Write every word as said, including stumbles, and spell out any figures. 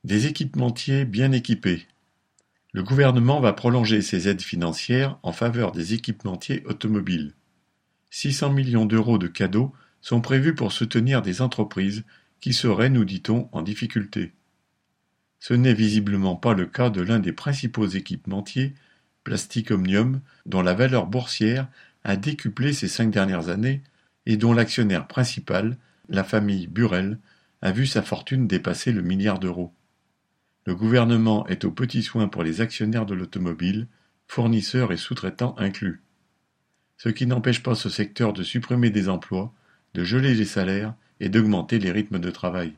Des équipementiers bien équipés. Le gouvernement va prolonger ses aides financières en faveur des équipementiers automobiles. six cents millions d'euros de cadeaux sont prévus pour soutenir des entreprises qui seraient, nous dit-on, en difficulté. Ce n'est visiblement pas le cas de l'un des principaux équipementiers, Plastic Omnium, dont la valeur boursière a décuplé ces cinq dernières années et dont l'actionnaire principal, la famille Burrell, a vu sa fortune dépasser le milliard d'euros. Le gouvernement est aux petits soins pour les actionnaires de l'automobile, fournisseurs et sous-traitants inclus. Ce qui n'empêche pas ce secteur de supprimer des emplois, de geler les salaires et d'augmenter les rythmes de travail.